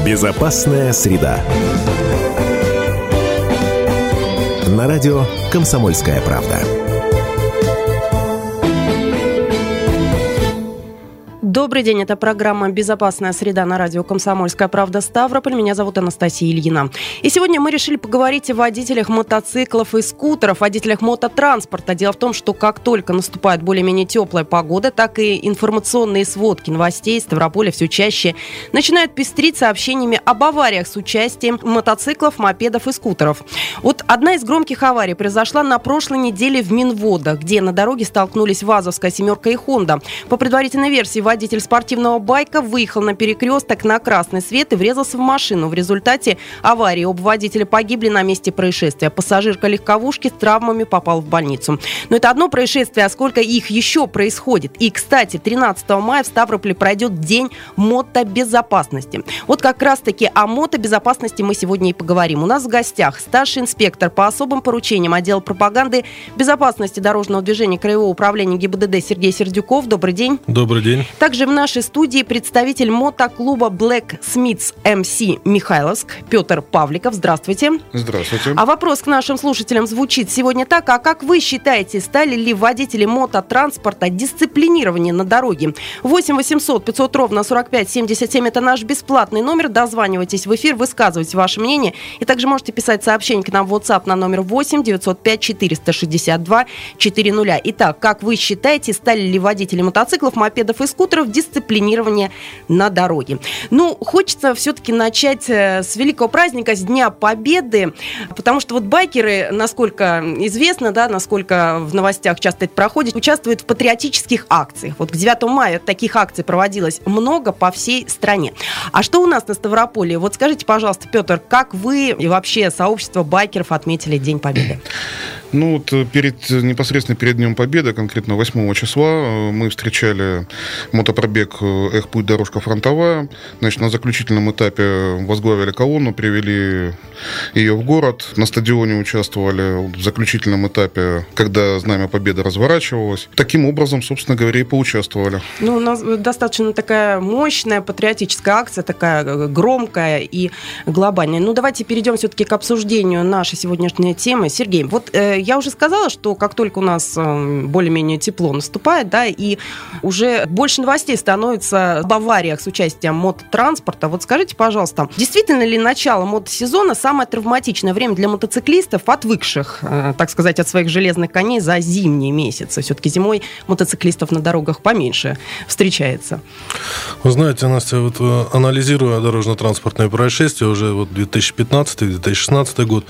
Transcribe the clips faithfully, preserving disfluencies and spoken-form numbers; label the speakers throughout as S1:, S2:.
S1: Безопасная среда. На радио «Комсомольская правда».
S2: Добрый день, это программа «Безопасная среда» на радио «Комсомольская правда» Ставрополь. Меня зовут Анастасия Ильина. И сегодня мы решили поговорить о водителях мотоциклов и скутеров, водителях мототранспорта. Дело в том, что как только наступает более-менее теплая погода, так и информационные сводки новостей Ставрополя все чаще начинают пестрить сообщениями об авариях с участием мотоциклов, мопедов и скутеров. Вот одна из громких аварий произошла на прошлой неделе в Минводах, где на дороге столкнулись ВАЗовская «семерка» и «Хонда». По предварительной версии, водитель Водитель спортивного байка выехал на перекресток на красный свет и врезался в машину. В результате аварии оба водителя погибли на месте происшествия. Пассажирка легковушки с травмами попал в больницу. Но это одно происшествие, а сколько их еще происходит. И, кстати, тринадцатого мая в Ставрополе пройдет День мотобезопасности. Вот как раз-таки о мотобезопасности мы сегодня и поговорим. У нас в гостях старший инспектор по особым поручениям отдела пропаганды безопасности дорожного движения Краевого управления ГИБДД Сергей Сердюков. Добрый день.
S3: Добрый день.
S2: Также в нашей студии представитель мотоклуба Black Smiths эм си Михайловск Петр Павликов. Здравствуйте.
S4: Здравствуйте.
S2: А вопрос к нашим слушателям звучит сегодня так. А как вы считаете, стали ли водители мототранспорта дисциплинированы на дороге? восемь восемьсот пятьсот ровно сорок пять семьдесят семь это наш бесплатный номер. Дозванивайтесь в эфир, высказывайте ваше мнение. И также можете писать сообщение к нам в WhatsApp на номер восемь девятьсот пять четыреста шестьдесят два четыреста. Итак, как вы считаете, стали ли водители мотоциклов, мопедов и скутеров дисциплинирования на дороге? Ну, хочется все-таки начать с великого праздника, с Дня Победы, потому что вот байкеры, насколько известно, да, насколько в новостях часто это проходит, участвуют в патриотических акциях. Вот к девятому мая таких акций проводилось много по всей стране. А что у нас на Ставрополье? Вот скажите, пожалуйста, Петр, как вы и вообще сообщество байкеров отметили День Победы?
S4: Ну, вот перед, непосредственно перед Днем Победы, конкретно восьмого числа, мы встречали мотопробег «Эх, путь, дорожка фронтовая». Значит, на заключительном этапе возглавили колонну, привели ее в город. На стадионе участвовали в заключительном этапе, когда Знамя Победы разворачивалось. Таким образом, собственно говоря, и поучаствовали.
S2: Ну, у нас достаточно такая мощная патриотическая акция, такая громкая и глобальная. Ну, давайте перейдем все-таки к обсуждению нашей сегодняшней темы. Сергей, вот э, я уже сказала, что как только у нас э, более-менее тепло наступает, да, и уже больше новостей становится об авариях с участием мототранспорта. Вот скажите, пожалуйста, действительно ли начало мотосезона самое травматичное время для мотоциклистов, отвыкших, э, так сказать, от своих железных коней за зимние месяцы? Все-таки зимой мотоциклистов на дорогах поменьше встречается.
S3: Вы знаете, Настя, вот анализируя дорожно-транспортные происшествия уже вот две тысячи пятнадцатый - две тысячи шестнадцатый год,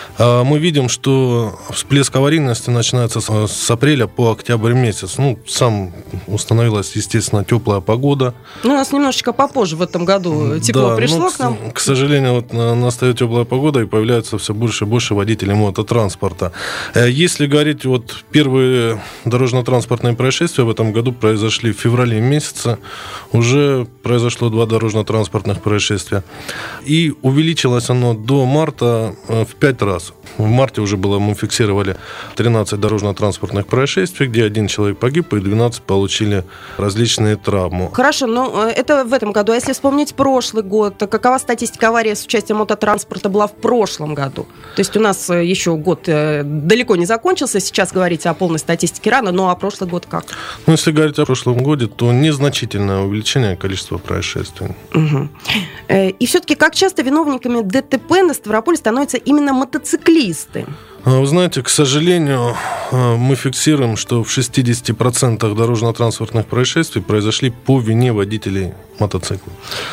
S3: мы видим, что всплеск аварийности начинается с апреля по октябрь месяц. Ну, сам установилась, естественно, теплая погода.
S2: Ну, у нас немножечко попозже в этом году тепло да, пришло
S3: ну,
S2: к нам.
S3: К сожалению, вот настает теплая погода, и появляется все больше и больше водителей мототранспорта. Если говорить, вот первые дорожно-транспортные происшествия в этом году произошли в феврале месяце. Уже произошло два дорожно-транспортных происшествия. И увеличилось оно до марта в пять раз. В марте уже было, мы фиксировали тринадцать дорожно-транспортных происшествий, где один человек погиб, и двенадцать получили различные травмы.
S2: Хорошо, но это в этом году. А если вспомнить прошлый год, какова статистика аварии с участием мототранспорта была в прошлом году? То есть у нас еще год далеко не закончился, сейчас говорить о полной статистике рано, но а прошлый год как?
S3: Ну, если говорить о прошлом годе, то незначительное увеличение количества происшествий.
S2: Угу. И все-таки как часто виновниками ДТП на Ставрополе становятся именно мотоциклисты?
S3: Вы знаете, к сожалению, мы фиксируем, что в шестьдесят процентов дорожно-транспортных происшествий произошли по вине водителей мотоциклов.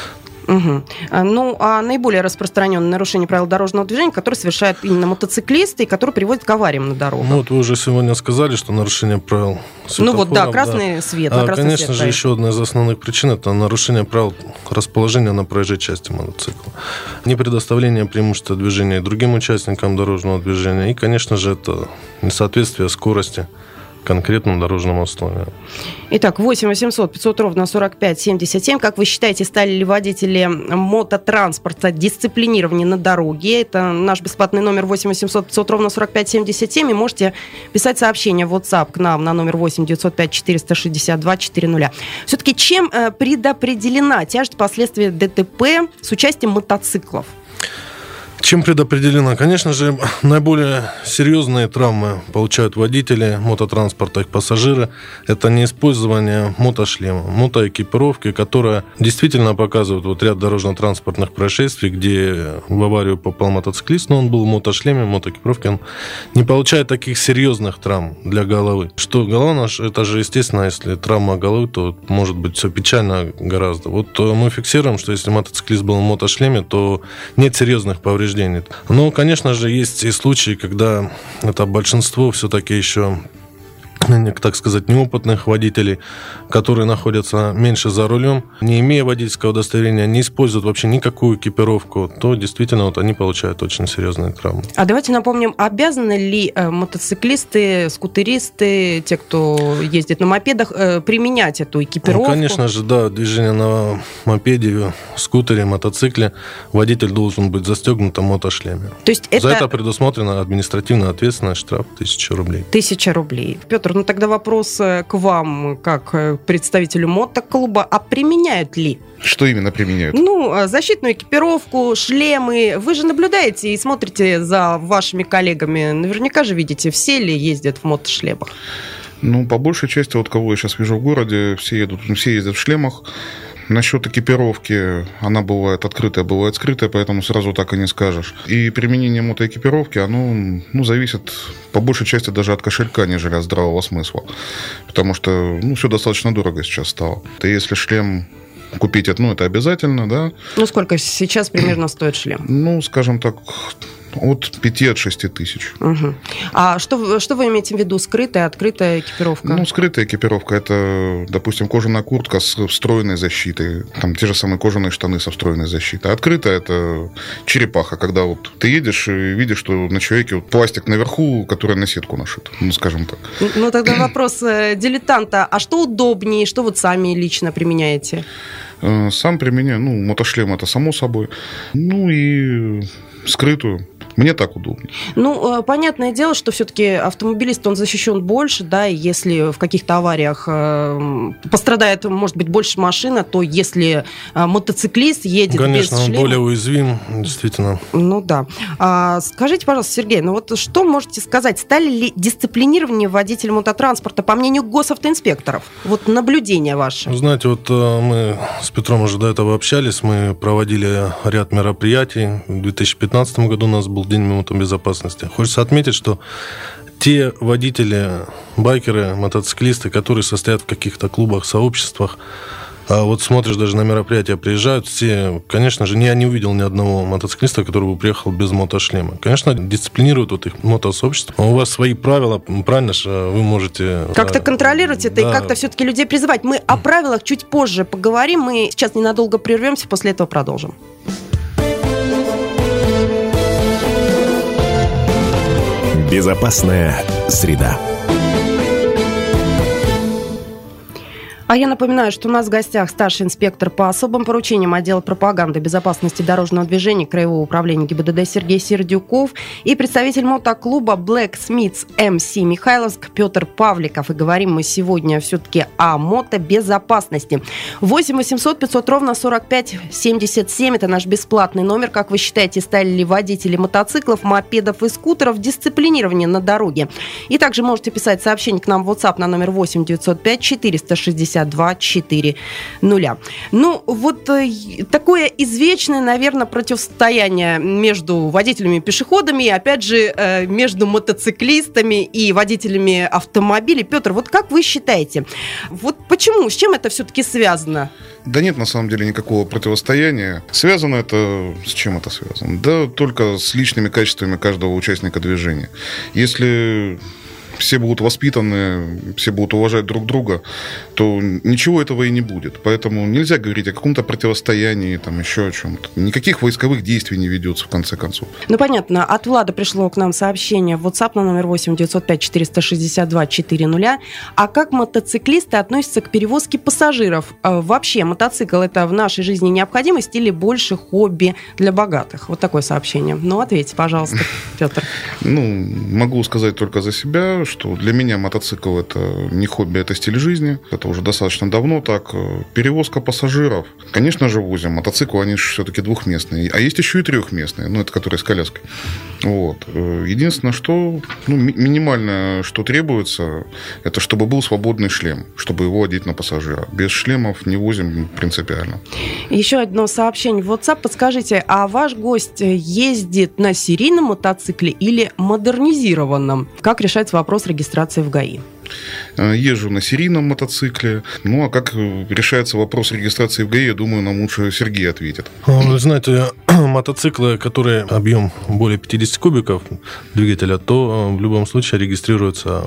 S2: Угу. Ну, а наиболее распространенное нарушение правил дорожного движения, которое совершают именно мотоциклисты и которые приводят к авариям на дорогах?
S3: Ну, вот вы уже сегодня сказали, что нарушение правил светофора.
S2: Ну вот, да, красный да. свет. На
S3: а,
S2: красный
S3: конечно
S2: свет,
S3: же, еще одна из основных причин – это нарушение правил расположения на проезжей части мотоцикла. Не предоставление преимущества движения другим участникам дорожного движения. И, конечно же, это несоответствие скорости конкретным дорожным условиям.
S2: Итак, восемь восемьсот пятьсот ровно сорок пять семьдесят семь. Как вы считаете, стали ли водители мототранспорта дисциплинированнее на дороге? Это наш бесплатный номер восемь восемьсот пятьсот ровно сорок пять семьдесят семь. И можете писать сообщение в WhatsApp к нам на номер восемь девятьсот пять четыреста шестьдесят два четыреста. Все-таки чем предопределена тяжесть последствий ДТП с участием мотоциклов?
S3: Чем предопределено? Конечно же, наиболее серьезные травмы получают водители мототранспорта, их пассажиры. Это неиспользование мотошлема, мотоэкипировки, которая действительно показывает вот ряд дорожно-транспортных происшествий, где в аварию попал мотоциклист, но он был в мотошлеме, в мотоэкипировке, он не получает таких серьезных травм для головы. Что голова наша, это же естественно, если травма головы, то может быть все печально гораздо. Вот мы фиксируем, что если мотоциклист был в мотошлеме, то нет серьезных повреждений. Но, конечно же, есть и случаи, когда это большинство все-таки еще, так сказать, неопытных водителей, которые находятся меньше за рулем, не имея водительского удостоверения, не используют вообще никакую экипировку, то действительно вот они получают очень серьезные травмы.
S2: А давайте напомним, обязаны ли мотоциклисты, скутеристы, те, кто ездит на мопедах, применять эту экипировку?
S3: Ну, конечно же, да, движение на мопеде, скутере, мотоцикле водитель должен быть застегнут в мотошлеме.
S2: То есть это...
S3: За это предусмотрена административная ответственность, штраф тысяча рублей.
S2: Тысяча рублей. Петр, ну тогда вопрос к вам, как представителю мотоклуба, а применяют ли?
S4: Что именно применяют?
S2: Ну, защитную экипировку, шлемы. Вы же наблюдаете и смотрите за вашими коллегами. Наверняка же видите, все ли ездят в мотошлемах?
S4: Ну, по большей части, вот кого я сейчас вижу в городе, все едут, все ездят в шлемах. Насчет экипировки, она бывает открытая, бывает скрытая, поэтому сразу так и не скажешь. И применение мотоэкипировки, оно ну, зависит по большей части даже от кошелька, нежели от здравого смысла. Потому что ну, все достаточно дорого сейчас стало. И если шлем купить, ну, это обязательно, да.
S2: Ну, сколько сейчас примерно стоит шлем?
S4: Ну, скажем так, от пяти от шести тысяч.
S2: Угу. А что, что вы имеете в виду? Скрытая, открытая экипировка?
S4: Ну, скрытая экипировка – это, допустим, кожаная куртка с встроенной защитой. Там те же самые кожаные штаны со встроенной защитой. Открытая – это черепаха, когда вот ты едешь и видишь, что на человеке вот пластик наверху, который на сетку нашит, ну, скажем так.
S2: Ну, тогда вопрос дилетанта. А что удобнее, что вот сами лично применяете?
S4: Сам применяю, ну, мотошлем – это само собой. Ну, и скрытую. Мне так удобно.
S2: Ну, понятное дело, что все-таки автомобилист, он защищен больше, да, и если в каких-то авариях э, пострадает, может быть, больше машина, то если э, мотоциклист едет
S3: Конечно,
S2: без шлема...
S3: Конечно, он более уязвим, действительно.
S2: Ну, да. А, скажите, пожалуйста, Сергей, ну вот что можете сказать, стали ли дисциплинированнее водители мототранспорта, по мнению госавтоинспекторов? Вот наблюдение ваше.
S3: Вы знаете, вот мы с Петром уже до этого общались, мы проводили ряд мероприятий. В две тысячи пятнадцатом году у нас был День мотобезопасности. Хочется отметить, что те водители, байкеры, мотоциклисты, которые состоят в каких-то клубах, сообществах, а вот смотришь, даже на мероприятия приезжают, все, конечно же, я не увидел ни одного мотоциклиста, который бы приехал без мотошлема. Конечно, дисциплинируют вот их мотосообщество. У вас свои правила, правильно же, вы можете...
S2: Как-то контролировать это
S3: да.
S2: и как-то все-таки людей призывать. Мы о правилах чуть позже поговорим. Мы сейчас ненадолго прервемся, после этого продолжим.
S1: Безопасная среда.
S2: А я напоминаю, что у нас в гостях старший инспектор по особым поручениям отдела пропаганды безопасности дорожного движения Краевого управления ГИБДД Сергей Сердюков и представитель мотоклуба Black Smiths эм си Михайловск Петр Павликов. И говорим мы сегодня все-таки о мотобезопасности. восемь восемьсот пятьсот ровно сорок пять семьдесят семь. Это наш бесплатный номер. Как вы считаете, стали ли водители мотоциклов, мопедов и скутеров дисциплинированнее на дороге? И также можете писать сообщение к нам в WhatsApp на номер восемь девятьсот пять четыреста шестьдесят два четыреста. Ну, вот э, такое извечное, наверное, противостояние между водителями и пешеходами, и, опять же, э, между мотоциклистами и водителями автомобилей. Петр, вот как вы считаете, вот почему, с чем это все-таки связано?
S4: Да нет, на самом деле, никакого противостояния. Связано это... С чем это связано? Да только с личными качествами каждого участника движения. Если... все будут воспитаны, все будут уважать друг друга, то ничего этого и не будет. Поэтому нельзя говорить о каком-то противостоянии, там, еще о чем-то. Никаких войсковых действий не ведется, в конце концов.
S2: Ну, понятно. От Влада пришло к нам сообщение в WhatsApp на номер восемь девятьсот пять четыреста шестьдесят два четыреста. А как мотоциклисты относятся к перевозке пассажиров? Вообще, мотоцикл – это в нашей жизни необходимость или больше хобби для богатых? Вот такое сообщение. Ну, ответьте, пожалуйста, Петр.
S4: Ну, могу сказать только за себя, что для меня мотоцикл – это не хобби, это стиль жизни. Это уже достаточно давно так. Перевозка пассажиров. Конечно же, возим. Мотоциклы, они же все-таки двухместные. А есть еще и трехместные, ну, это которые с коляской. Вот. Единственное, что ну, ми- минимальное, что требуется, это чтобы был свободный шлем, чтобы его одеть на пассажира. Без шлемов не возим принципиально.
S2: Еще одно сообщение в WhatsApp. Подскажите, а ваш гость ездит на серийном мотоцикле или модернизированном? Как решается вопрос регистрации в ГАИ?
S4: Езжу на серийном мотоцикле. Ну, а как решается вопрос регистрации в ГАИ, я думаю, нам лучше Сергей ответит.
S3: Вы знаете, мотоциклы, которые объем более пятьдесят кубиков двигателя, то в любом случае регистрируются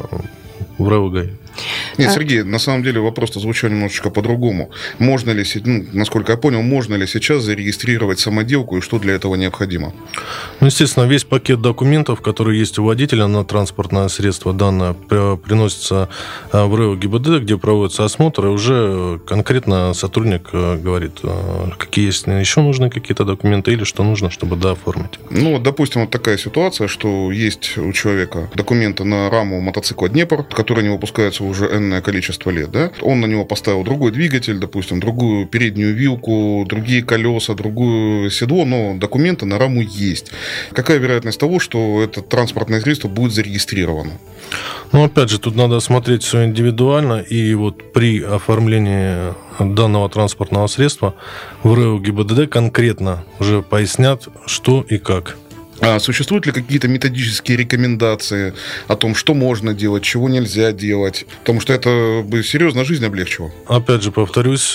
S3: в РАО ГАИ.
S4: Нет, Сергей, на самом деле вопрос-то звучал немножечко по-другому. Можно ли, ну, насколько я понял, можно ли сейчас зарегистрировать самоделку и что для этого необходимо?
S3: Ну, естественно, весь пакет документов, который есть у водителя на транспортное средство данное, приносится в РАО ГИБДД, где проводится осмотр, и уже конкретно сотрудник говорит, какие есть еще нужны какие-то документы или что нужно, чтобы дооформить.
S4: Ну, вот, допустим, вот такая ситуация, что есть у человека документы на раму мотоцикла «Днепр», который не выпускается уже энное количество лет, да? Он на него поставил другой двигатель, допустим, другую переднюю вилку, другие колеса, другую седло, но документы на раму есть. Какая вероятность того, что это транспортное средство будет зарегистрировано?
S3: Ну, опять же, тут надо смотреть все индивидуально, и вот при оформлении данного транспортного средства в РАО ГИБДД конкретно уже пояснят, что и как.
S4: А существуют ли какие-то методические рекомендации о том, что можно делать, чего нельзя делать? Потому что это бы серьезно жизнь облегчило.
S3: Опять же, повторюсь,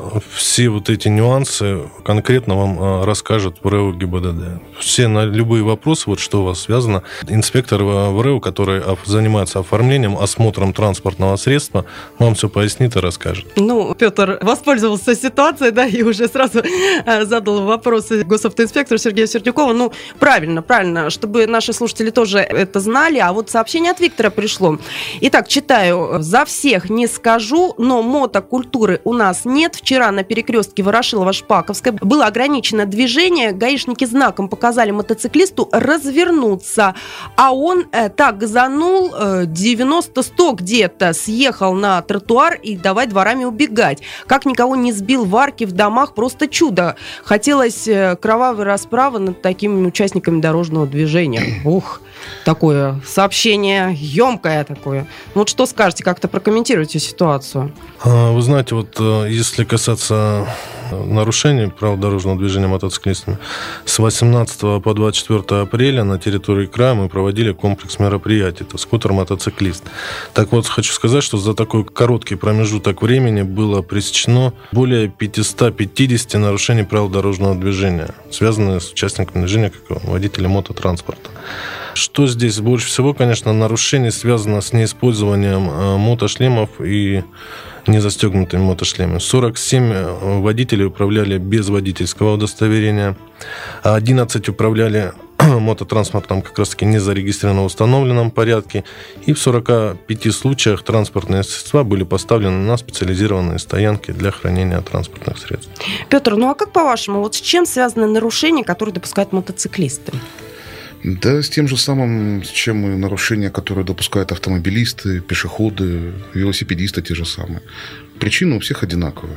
S3: все вот эти нюансы конкретно вам расскажет в РАО ГИБДД. Все на любые вопросы, вот что у вас связано, инспектор в РАО, который занимается оформлением, осмотром транспортного средства, вам все пояснит и расскажет.
S2: Ну, Петр воспользовался ситуацией, да, и уже сразу задал вопросы госавтоинспектору Сергею Сердюкову. Ну, правильно. Правильно, правильно, чтобы наши слушатели тоже это знали. А вот сообщение от Виктора пришло. Итак, читаю. За всех не скажу, но мотокультуры у нас нет. Вчера на перекрестке Ворошилова-Шпаковской было ограничено движение. Гаишники знаком показали мотоциклисту развернуться. А он э, так газанул э, девяносто-сто где-то, съехал на тротуар и давай дворами убегать. Как никого не сбил в арке в домах, просто чудо. Хотелось э, кровавой расправы над такими участниками дорожного движения. Ух, такое сообщение емкое такое. Ну вот что скажете, как-то прокомментируйте ситуацию?
S3: Вы знаете, вот если касаться нарушений правил дорожного движения мотоциклистами, с восемнадцатого по двадцать четвёртое апреля на территории края мы проводили комплекс мероприятий. Это скутер-мотоциклист. Так вот, хочу сказать, что за такой короткий промежуток времени было пресечено более пятьсот пятьдесят нарушений правил дорожного движения, связанных с участниками движения, как водители мототранспорта. Что здесь больше всего, конечно, нарушений связано с неиспользованием мотошлемов и незастегнутыми мотошлемами. сорок семь водителей управляли без водительского удостоверения, а одиннадцать управляли мототранспортом как раз-таки не зарегистрированном в установленном порядке, и в сорока пяти случаях транспортные средства были поставлены на специализированные стоянки для хранения транспортных средств.
S2: Петр, ну а как по-вашему, вот с чем связаны нарушения, которые допускают мотоциклисты?
S4: Да, с тем же самым, с чем и нарушения, которые допускают автомобилисты, пешеходы, велосипедисты те же самые. Причины у всех одинаковые.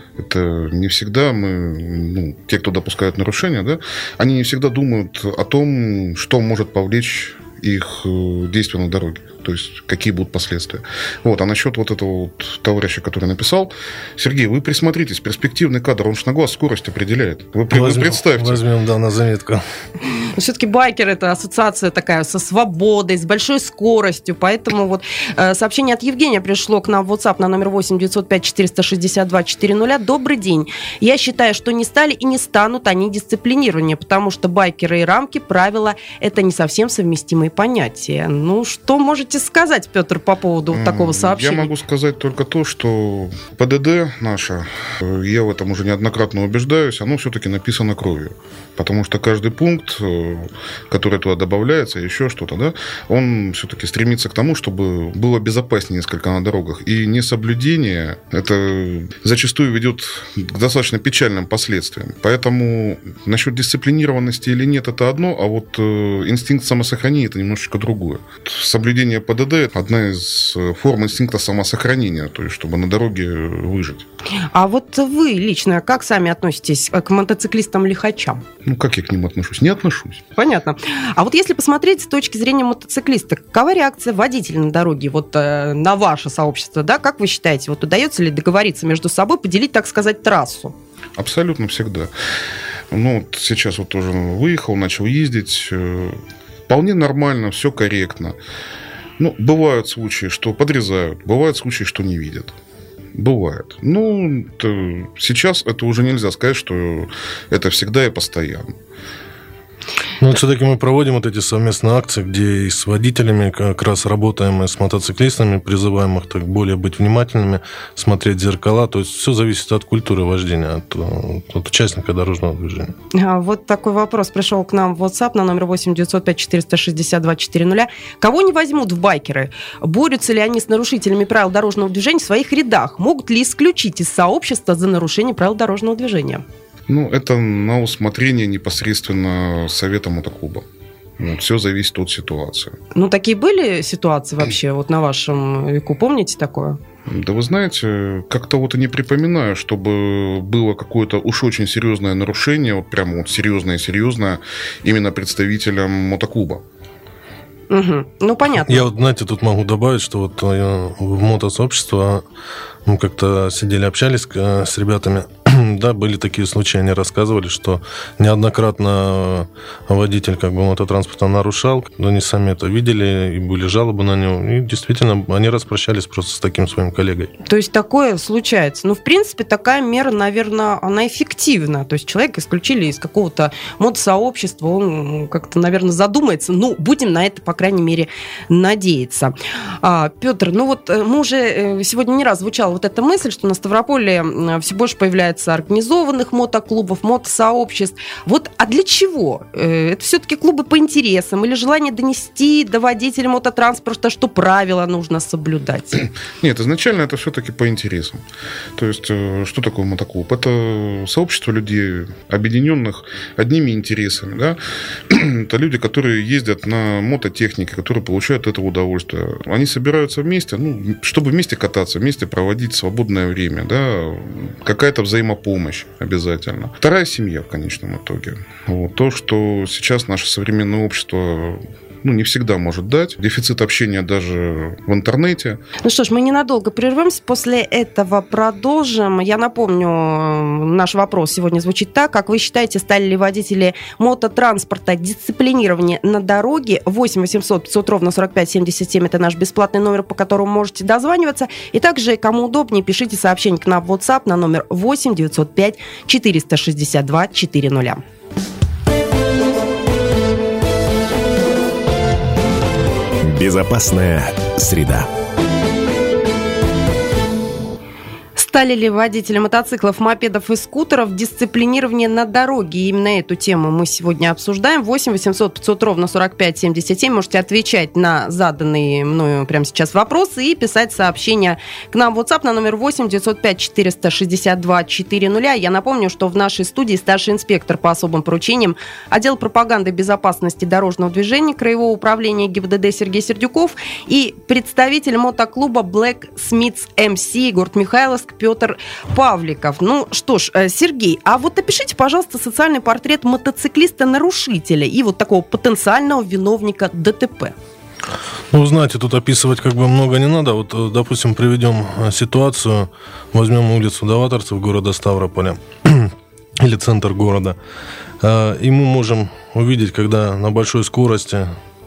S4: Это не всегда мы, ну, те, кто допускают нарушения, да, они не всегда думают о том, что может повлечь их действия на дороге, то есть какие будут последствия. Вот. А насчет вот этого вот товарища, который написал, Сергей, вы присмотритесь, перспективный кадр, он же на глаз скорость определяет. Вы,
S3: возьмем,
S4: вы представьте.
S3: Возьмем, да, на заметку.
S2: Все-таки байкер – это ассоциация такая со свободой, с большой скоростью, поэтому вот э, сообщение от Евгения пришло к нам в WhatsApp на номер восемь девятьсот пять четыреста шестьдесят два четыреста. Добрый день. Я считаю, что не стали и не станут они дисциплинирование, потому что байкеры и рамки, правила – это не совсем совместимые понятия. Ну, что можете сказать, Петр, по поводу вот такого сообщения?
S4: Я могу сказать только то, что ПДД наше, я в этом уже неоднократно убеждаюсь, оно все-таки написано кровью. Потому что каждый пункт, который туда добавляется, еще что-то, да, он все-таки стремится к тому, чтобы было безопаснее несколько на дорогах. И несоблюдение это зачастую ведет к достаточно печальным последствиям. Поэтому насчет дисциплинированности или нет, это одно, а вот инстинкт самосохранения это немножечко другое. Соблюдение ПДД – одна из форм инстинкта самосохранения, то есть чтобы на дороге выжить.
S2: А вот вы лично как сами относитесь к мотоциклистам-лихачам?
S4: Ну, как я к ним отношусь? Не отношусь.
S2: Понятно. А вот если посмотреть с точки зрения мотоциклиста, какова реакция водителя на дороге, вот э, на ваше сообщество, да? Как вы считаете, вот удается ли договориться между собой, поделить, так сказать, трассу?
S4: Абсолютно всегда. Ну, вот сейчас вот тоже выехал, начал ездить. Вполне нормально, все корректно. Ну, бывают случаи, что подрезают, бывают случаи, что не видят. Бывает. Ну, это, сейчас это уже нельзя сказать, что это всегда и постоянно.
S3: Ну, все-таки мы проводим вот эти совместные акции, где и с водителями как раз работаем, и с мотоциклистами, призываем их так более быть внимательными, смотреть в зеркала. То есть все зависит от культуры вождения, от, от участника дорожного движения.
S2: А вот такой вопрос пришел к нам в WhatsApp на номер восемь девятьсот пять четыреста шестьдесят два четыреста. Кого не возьмут в байкеры? Борются ли они с нарушителями правил дорожного движения в своих рядах? Могут ли исключить из сообщества за нарушение правил дорожного движения?
S4: Ну, это на усмотрение непосредственно совета мотоклуба. Ну, все зависит от ситуации.
S2: Ну, такие были ситуации вообще вот на вашем веку? Помните такое?
S4: Да вы знаете, как-то вот и не припоминаю, чтобы было какое-то уж очень серьезное нарушение, вот прямо вот серьезное-серьезное, именно представителям мотоклуба.
S2: Угу. Ну, понятно.
S3: Я вот, знаете, тут могу добавить, что вот в мотосообщество мы как-то сидели, общались с ребятами. Да, были такие случаи, они рассказывали, что неоднократно водитель как бы мототранспорта нарушал, но они сами это видели, и были жалобы на него, и действительно они распрощались просто с таким своим коллегой.
S2: То есть такое случается. Ну, в принципе, такая мера, наверное, она эффективна. То есть человека исключили из какого-то мотосообщества, он как-то, наверное, задумается. Ну, будем на это, по крайней мере, надеяться. А, Петр, ну вот мы уже сегодня не раз звучала вот эта мысль, что на Ставрополе все больше появляется организованных мотоклубов, мотосообществ. Вот, а для чего? Это все-таки клубы по интересам или желание донести до водителя мототранспорта, что правила нужно соблюдать?
S4: Нет, изначально это все-таки по интересам. То есть, что такое мотоклуб? Это сообщество людей, объединенных одними интересами. Да? Это люди, которые ездят на мототехнике, которые получают от этого удовольствие. Они собираются вместе, ну, чтобы вместе кататься, вместе проводить свободное время. Да? Какая-то взаимопомощь. Помощь обязательно. Вторая семья в конечном итоге. Вот. То, что сейчас наше современное общество ну, не всегда может дать. Дефицит общения даже в интернете.
S2: Ну что ж, мы ненадолго прервемся. После этого продолжим. Я напомню, наш вопрос сегодня звучит так. Как вы считаете, стали ли водители мототранспорта дисциплинирование на дороге? восемь восемьсот пятьсот ровно сорок пять семьдесят семь. Это наш бесплатный номер, по которому можете дозваниваться. И также, кому удобнее, пишите сообщение к нам в WhatsApp на номер восемь девятьсот пять четыреста шестьдесят два четыреста.
S1: Безопасная среда.
S2: Стали ли водители мотоциклов, мопедов и скутеров дисциплинирование на дороге? И именно эту тему мы сегодня обсуждаем. восемь восемьсот пятьсот ровно сорок пять семьдесят семь. Можете отвечать на заданные мною прямо сейчас вопросы и писать сообщения к нам в WhatsApp на номер восемь девятьсот пять четыреста шестьдесят два четыреста. Я напомню, что в нашей студии старший инспектор по особым поручениям отдел пропаганды и безопасности дорожного движения Краевого управления ГИБДД Сергей Сердюков и представитель мотоклуба Black Smiths эм си город Михайловск Петр Павликов. Ну что ж, Сергей, а вот опишите, пожалуйста, социальный портрет мотоциклиста-нарушителя и вот такого потенциального виновника ДТП.
S3: Ну, знаете, тут описывать как бы много не надо. Вот, допустим, приведем ситуацию. Возьмем улицу Даваторцев города Ставрополя. или центр города. И мы можем увидеть, когда на большой скорости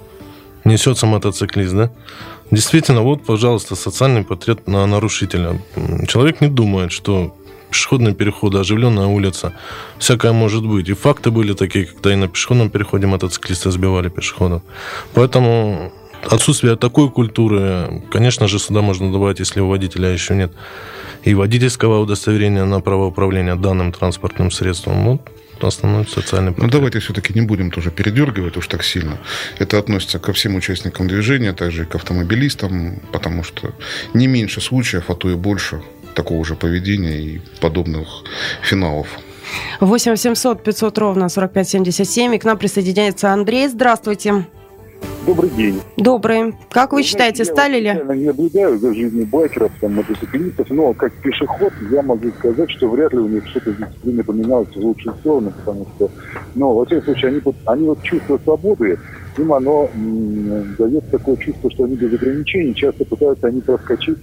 S3: несется мотоциклист, да? Действительно, вот, пожалуйста, социальный портрет на нарушителя. Человек не думает, что пешеходные переходы, оживленная улица, всякое может быть. И факты были такие, когда и на пешеходном переходе мотоциклисты сбивали пешеходов. Поэтому отсутствие такой культуры, конечно же, сюда можно добавить, если у водителя еще нет и водительского удостоверения на право управления данным транспортным средством. Вот основной социальный портрет.
S4: Ну, давайте все-таки не будем тоже передергивать уж так сильно. Это относится ко всем участникам движения, также и к автомобилистам, потому что не меньше случаев, а то и больше такого же поведения и подобных финалов.
S2: восемь восемьсот пятьсот ровно сорок пять семьдесят семь. И к нам присоединяется Андрей. Здравствуйте.
S5: Добрый день.
S2: Добрый. Как вы, вы считаете,
S5: знаете,
S2: стали ли?
S5: Я не наблюдаю за жизнью байкеров, там, мотоциклистов, но как пешеход я могу сказать, что вряд ли у них что-то в дисциплине поменялось в лучшую сторону, потому что, ну, во всяком случае, они, они вот чувство свободы, им оно м- дает такое чувство, что они без ограничений часто пытаются они проскочить,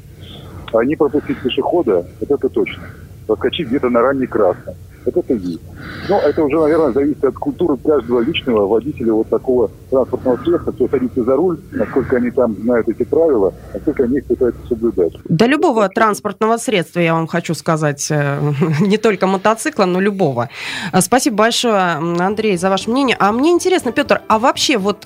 S5: а не пропустить пешехода, вот это точно. Проскочить где-то на ранней красной. Вот это есть. Но это уже, наверное, зависит от культуры каждого личного водителя вот такого транспортного средства, кто садится за руль, насколько они там знают эти правила, насколько они их пытаются соблюдать.
S2: До любого транспортного средства, я вам хочу сказать, не только мотоцикла, но любого. Спасибо большое, Андрей, за ваше мнение. А мне интересно, Петр, а вообще вот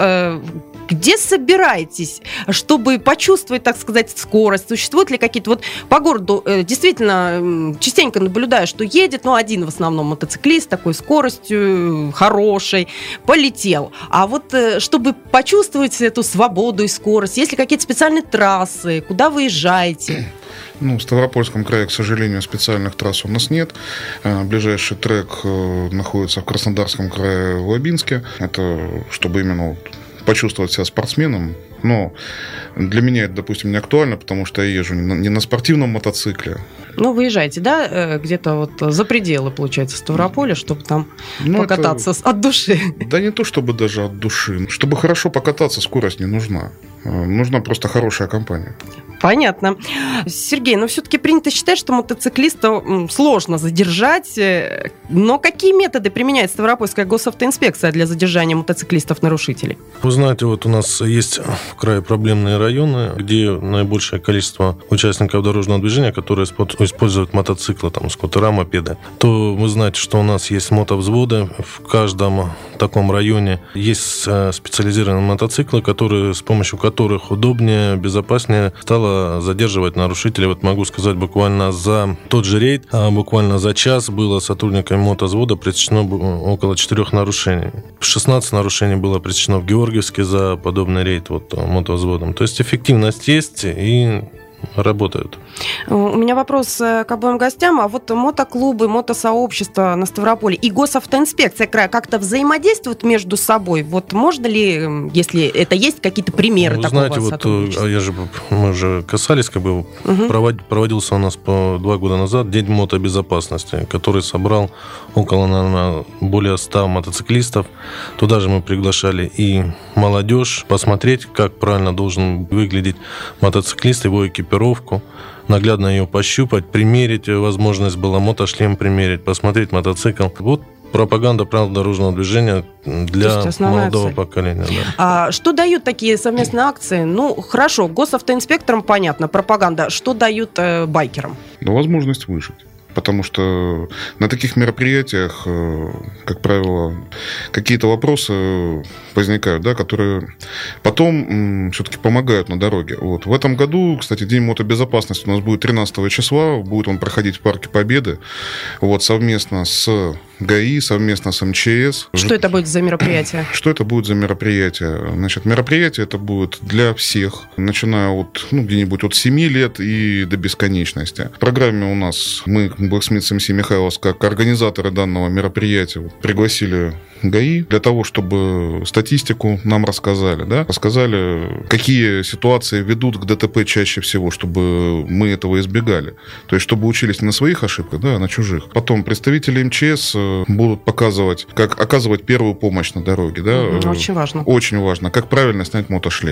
S2: где собираетесь, чтобы почувствовать, так сказать, скорость? Существуют ли какие-то вот по городу, действительно, частенько наблюдаю, что едет, ну, один в основном мотоциклист, такой скоростью хорошей, полетел. А вот чтобы почувствовать эту свободу и скорость, есть ли какие-то специальные трассы, куда выезжаете?
S4: Ну, в Ставропольском крае, к сожалению, специальных трасс у нас нет. Ближайший трек находится в Краснодарском крае, в Лабинске. Это чтобы именно вот почувствовать себя спортсменом. Но для меня это, допустим, не актуально, потому что я езжу не на спортивном мотоцикле.
S2: Ну, выезжаете, да, где-то вот за пределы, получается, Ставрополя, чтобы там ну, покататься это... от души?
S4: Да не то, чтобы даже от души. Чтобы хорошо покататься, скорость не нужна. Нужна просто хорошая компания.
S2: Понятно. Сергей, но все-таки принято считать, что мотоциклиста сложно задержать. Но какие методы применяет Ставропольская госавтоинспекция для задержания мотоциклистов-нарушителей?
S3: Вы знаете, вот у нас есть в крае проблемные районы, где наибольшее количество участников дорожного движения, которые используют мотоциклы, там, скутера, мопеды. То вы знаете, что у нас есть мотовзводы. В каждом таком районе есть специализированные мотоциклы, которые, с помощью которых удобнее, безопаснее стало задерживать нарушителей. Вот могу сказать, буквально за тот же рейд, буквально за час было сотрудниками мотозвода пресечено около четырех нарушений. шестнадцать нарушений было пресечено в Георгиевске за подобный рейд вот, мотозводом. То есть эффективность есть и работают.
S2: У меня вопрос к обоим гостям. А вот мотоклубы, мотосообщества на Ставрополе и госавтоинспекция края как-то взаимодействуют между собой? Вот можно ли, если это есть, какие-то примеры
S3: Вы
S2: такого
S3: знаете, вот
S2: сотрудничества?
S3: Я же, мы уже касались, как бы, угу. провод, проводился у нас по два года назад День мотобезопасности, который собрал около, наверное, более ста мотоциклистов. Туда же мы приглашали и молодежь посмотреть, как правильно должен выглядеть мотоциклист, его экипировку, наглядно ее пощупать, примерить, возможность была мотошлем примерить, посмотреть мотоцикл. Вот пропаганда правил дорожного движения для молодого цель. поколения. Да.
S2: А что дают такие совместные акции? Ну, хорошо, госавтоинспекторам понятно, пропаганда. Что дают э, байкерам?
S4: Ну, возможность выжить. Потому что на таких мероприятиях, как правило, какие-то вопросы возникают, да, которые потом все-таки помогают на дороге. Вот. В этом году, кстати, День мотобезопасности у нас будет тринадцатого числа, будет он проходить в Парке Победы, вот, совместно с ГАИ, совместно с МЧС.
S2: Что это будет за мероприятие?
S4: Что это будет за мероприятие? Значит, мероприятие это будет для всех, начиная от, ну, где-нибудь от семи лет и до бесконечности. В программе у нас мы, Blacksmith эм си Михайловск, как организаторы данного мероприятия, пригласили ГАИ для того, чтобы статистику нам рассказали, да, рассказали, какие ситуации ведут к ДТП чаще всего, чтобы мы этого избегали. То есть, чтобы учились не на своих ошибках, да, а на чужих. Потом представители МЧС будут показывать, как оказывать первую помощь на дороге, да.
S2: Очень важно.
S4: Очень важно, как правильно снять мотошлем.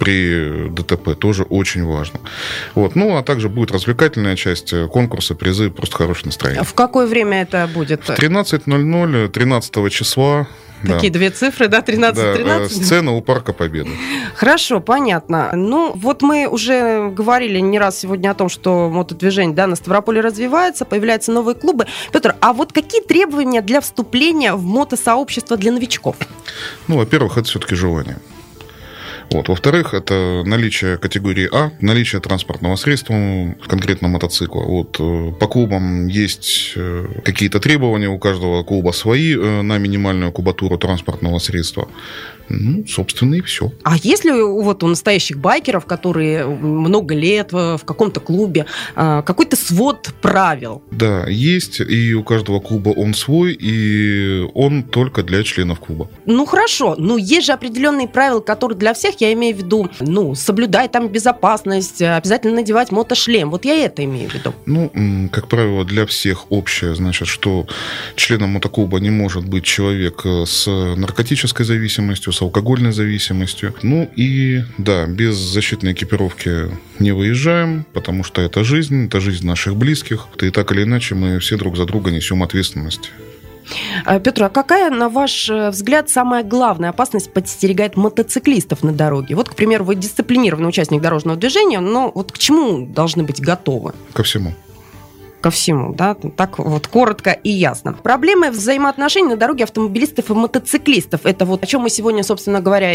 S4: при ДТП, тоже очень важно. Вот. Ну, а также будет развлекательная часть, конкурсы, призы, просто хорошее настроение.
S2: В какое время это будет?
S4: В тринадцать ноль ноль тринадцатого числа.
S2: Такие
S4: да.
S2: две цифры, да, тринадцать тринадцать?
S4: Да, сцена у Парка Победы.
S2: Хорошо, понятно. Ну, вот мы уже говорили не раз сегодня о том, что мотодвижение, да, на Ставрополе развивается, появляются новые клубы. Петр, а вот какие требования для вступления в мотосообщество для новичков? Ну,
S4: во-первых, это все-таки желание. Вот. Во-вторых, это наличие категории А, наличие транспортного средства, конкретно мотоцикла. Вот. По клубам есть какие-то требования, у каждого клуба свои на минимальную кубатуру транспортного средства. Ну, собственно, и все.
S2: А есть ли вот у настоящих байкеров, которые много лет в каком-то клубе, какой-то свод правил?
S4: Да, есть, и у каждого клуба он свой, и он только для членов клуба.
S2: Ну, хорошо, но есть же определенные правила, которые для всех, я имею в виду, ну, соблюдать там безопасность, обязательно надевать мотошлем. Вот я это имею в виду.
S4: Ну, как правило, для всех общее, значит, что членом мотоклуба не может быть человек с наркотической зависимостью, с алкогольной зависимостью. Ну и, да, без защитной экипировки не выезжаем, потому что это жизнь, это жизнь наших близких. И так или иначе мы все друг за друга несем ответственность.
S2: Петр, а какая, на ваш взгляд, самая главная опасность подстерегает мотоциклистов на дороге? Вот, к примеру, вы дисциплинированный участник дорожного движения, но вот к чему должны быть готовы?
S4: Ко всему.
S2: Ко всему, да, так вот коротко и ясно. Проблемы взаимоотношений на дороге автомобилистов и мотоциклистов. Это вот о чем мы сегодня, собственно говоря,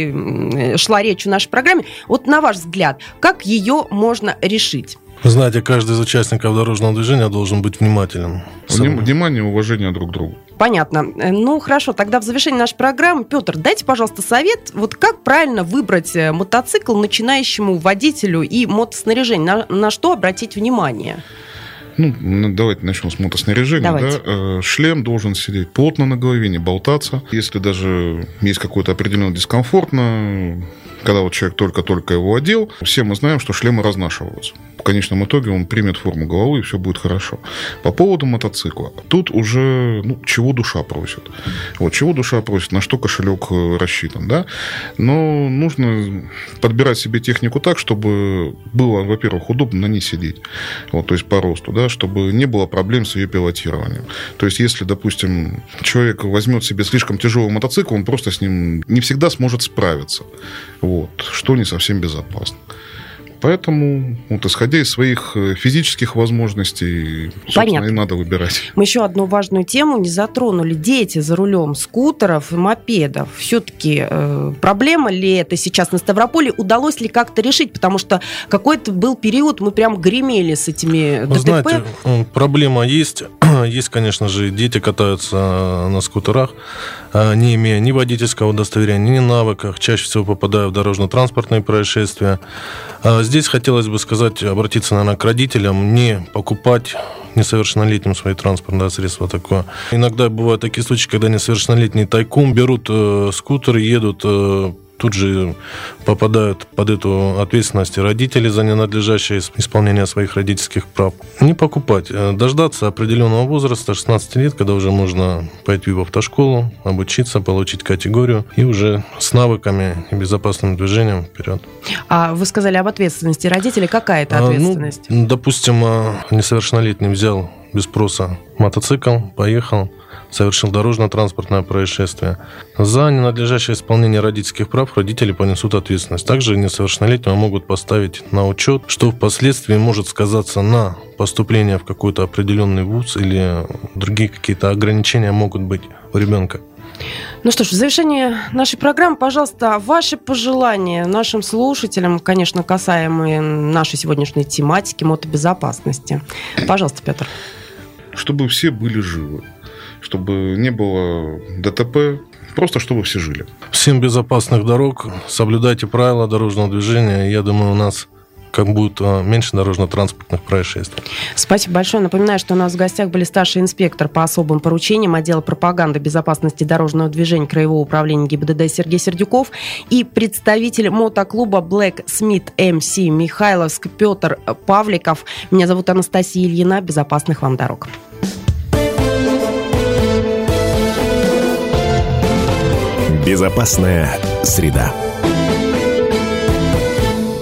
S2: и шла речь в нашей программе. Вот на ваш взгляд, как ее можно решить?
S3: Знаете, каждый из участников дорожного движения должен быть внимательным.
S4: Внимание и уважение друг к другу.
S2: Понятно. Ну, хорошо, тогда в завершении нашей программы, Петр, дайте, пожалуйста, совет, вот как правильно выбрать мотоцикл начинающему водителю и мотоснаряжение, на, на что обратить внимание?
S4: Ну, давайте начнем с мотоснаряжения.
S2: Давайте.
S4: Да? Шлем должен сидеть плотно на голове, не болтаться. Если даже есть какой-то определенный дискомфорт, когда вот человек только-только его одел, все мы знаем, что шлемы разнашиваются. В конечном итоге он примет форму головы, и все будет хорошо. По поводу мотоцикла. Тут уже, ну, чего душа просит. Вот, чего душа просит, на что кошелек рассчитан, да? Но нужно подбирать себе технику так, чтобы было, во-первых, удобно на ней сидеть. Вот, то есть по росту, да, чтобы не было проблем с ее пилотированием. То есть если, допустим, человек возьмет себе слишком тяжелый мотоцикл, он просто с ним не всегда сможет справиться. Вот, что не совсем безопасно. Поэтому, вот, исходя из своих физических возможностей, собственно,
S2: Понятно.
S4: И надо выбирать.
S2: Мы еще одну важную тему не затронули. Дети за рулем скутеров и мопедов. Все-таки э, проблема ли это сейчас на Ставрополе? Удалось ли как-то решить? Потому что какой-то был период, мы прям гремели с этими
S3: Вы
S2: ДТП.
S3: знаете, проблема есть. Есть, конечно же, дети катаются на скутерах, не имея ни водительского удостоверения, ни навыков, чаще всего попадая в дорожно-транспортные происшествия. Здесь хотелось бы сказать, обратиться, наверное, к родителям, не покупать несовершеннолетним свои транспортные средства такое. Иногда бывают такие случаи, когда несовершеннолетние тайком берут э, скутер, едут, э, тут же попадают под эту ответственность родители за ненадлежащее исполнение своих родительских прав. Не покупать, дождаться определенного возраста, шестнадцати лет, когда уже можно пойти в автошколу, обучиться, получить категорию и уже с навыками и безопасным движением вперед.
S2: А вы сказали об ответственности родителей. Какая это ответственность?
S3: А, ну, допустим, несовершеннолетний взял без спроса мотоцикл, поехал, совершил дорожно-транспортное происшествие. За ненадлежащее исполнение родительских прав родители понесут ответственность. Также несовершеннолетнего могут поставить на учет, что впоследствии может сказаться на поступлении в какой-то определенный вуз или другие какие-то ограничения могут быть у ребенка.
S2: Ну что ж, в завершении нашей программы, пожалуйста, ваши пожелания нашим слушателям, конечно, касаемые нашей сегодняшней тематики мотобезопасности. Пожалуйста, Петр.
S4: Чтобы все были живы, чтобы не было ДТП, просто чтобы все жили.
S3: Всем безопасных дорог, соблюдайте правила дорожного движения. Я думаю, у нас как будет меньше дорожно-транспортных происшествий.
S2: Спасибо большое. Напоминаю, что у нас в гостях были старший инспектор по особым поручениям отдела пропаганды безопасности дорожного движения Краевого управления ГИБДД Сергей Сердюков и представитель мотоклуба Black Smith эм си Михайловск Петр Павликов. Меня зовут Анастасия Ильина. Безопасных вам дорог.
S1: Безопасная среда.